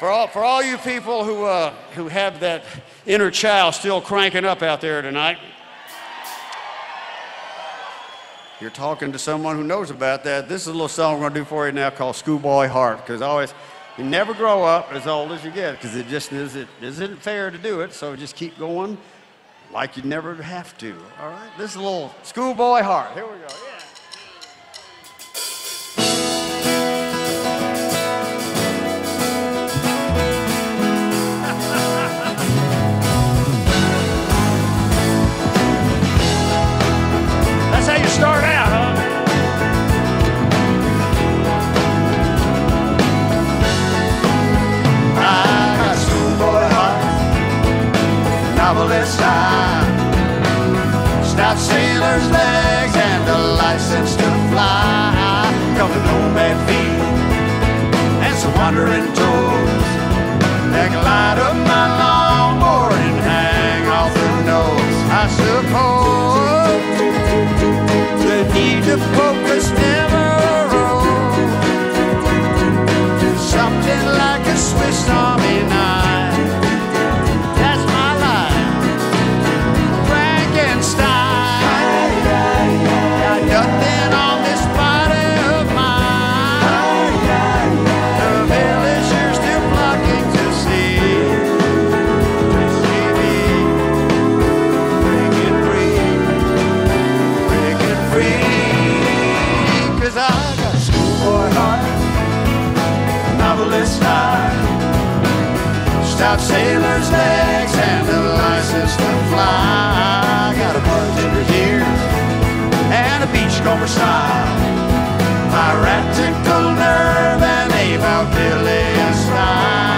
For all you people who have that inner child still cranking up out there tonight, you're talking to someone who knows about that. This is a little song we're going to do for you now called Schoolboy Heart, because you never grow up as old as you get, because it just isn't fair to do it, so just keep going like you never have to, all right? This is a little Schoolboy Heart. Here we go, yeah. Start out, huh? I got schoolboy heart, novelist eye, stout sailor's legs and a license to fly. Come to nomad feet and some wandering toes that glide up my longboard and hang off the nose. I suppose the need to focus never arose. Something like a Swiss Army knife. That's my life, Frankenstein. Got nothing on this body of mine. The villagers still flocking to see me breaking free. 'Cause I got schoolboy heart, novelist eye, stout sailor's legs and a license to fly. I got a bartender's ears and a beachcomber style, piratical nerve and a vaudevillian style.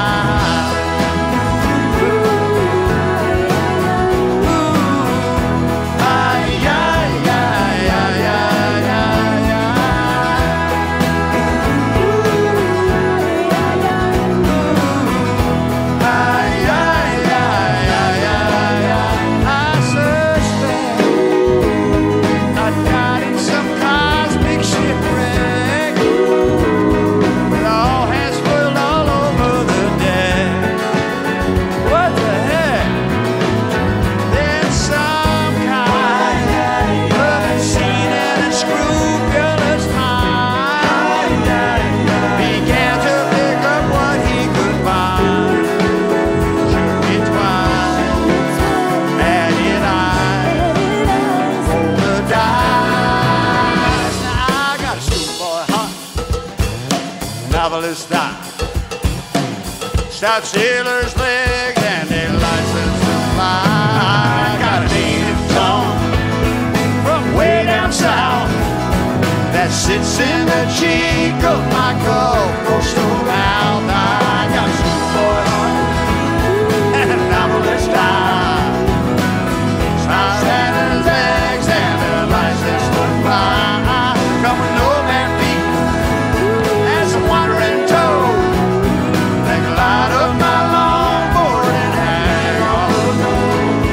Novelist eye, stout sailor's legs and a license to fly. I got a native tongue from way down south that sits in the cheek of my Gulf coastal mouth. I got a schoolboy heart and a novelist eye, stout sailor's legs and a license to fly. Come with no man feet and some wandering toes that glide up my longboard and hang on the nose.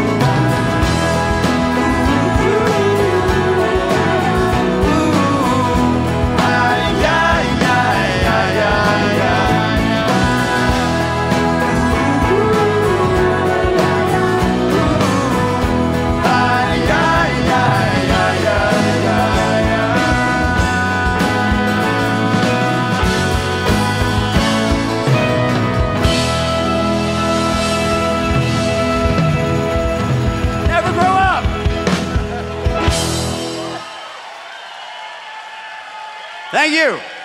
Ooh, ay, ay, ay, ay, ay, ay, ay, ay, ay, ay, ay. Never grow up. Thank you.